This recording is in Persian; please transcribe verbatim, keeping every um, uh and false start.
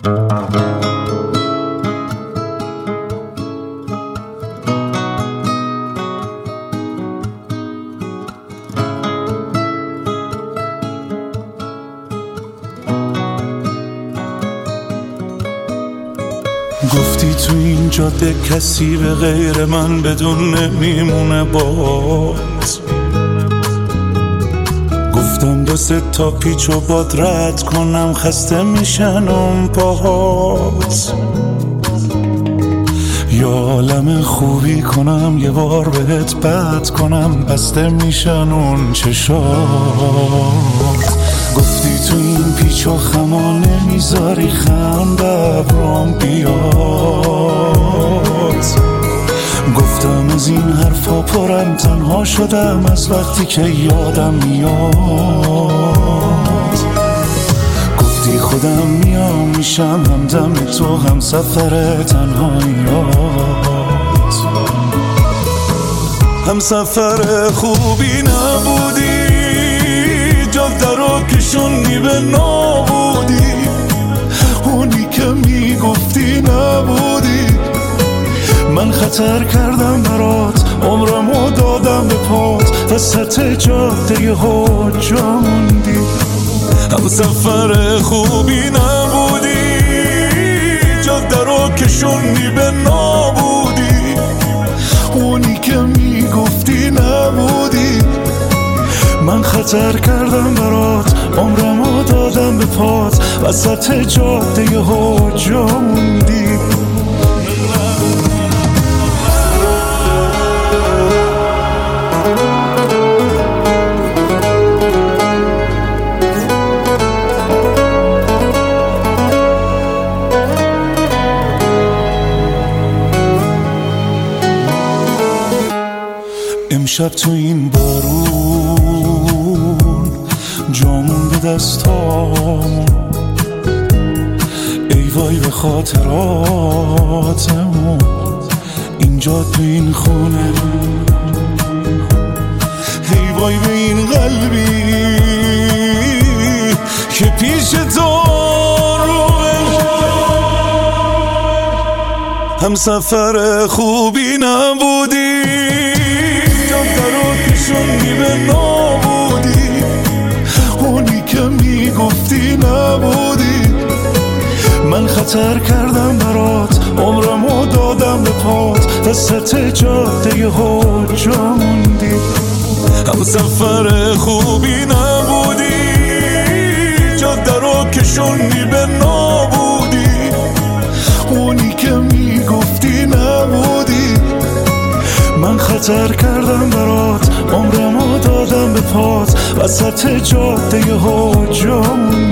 گفتی تو این جاده کسی به غیر من بدون نمیمونه باز. گفتم دو سه تا پیچ و باد رد کنم خسته میشن اون پاهات. یا عالم خوبی کنم یه بار بهت بد کنم بسته میشن اون چشات. گفتی تو این پیچ و خما نمیذاری خنده برام بیاد. گفتم از این حرفا پرم تنها شدم از وقتی که یادم میاد. گفتی خودم میام میشم همدم تو هم سفر تنهاییات. هم سفر خوبی نبودی جاده رو کشوندی به نابودی. اونی که میگفتی نبودی. من خطر کردم برات عمرمو دادم به پات وسط جاده ها جا موندی. هم سفر خوبی نبودی جاده رو کشوندی به نابودی. اونی که میگفتی نبودی. من خطر کردم برات عمرمو دادم به پات وسط جاده ها جا موندی. امشب تو این بارون جامون به دستامون. ای وای به خاطراتمون اینجا تو این خونه. ای وای به این قلبی که پیش تو روه. هم سفر خوبی نبودی جاده رو کشوندی به نابودی. اونی که میگفتی نبودی. من خطر کردم برات عمرمو دادم به پات وسط جاده ها جا موندی. هم سفر خوبی نبودی جاده رو کشوندی به نابودی. اونی که میگفتی نبودی. من خطر کردم برات عمرمو دادم به پات وسط جاده ها جا موندی.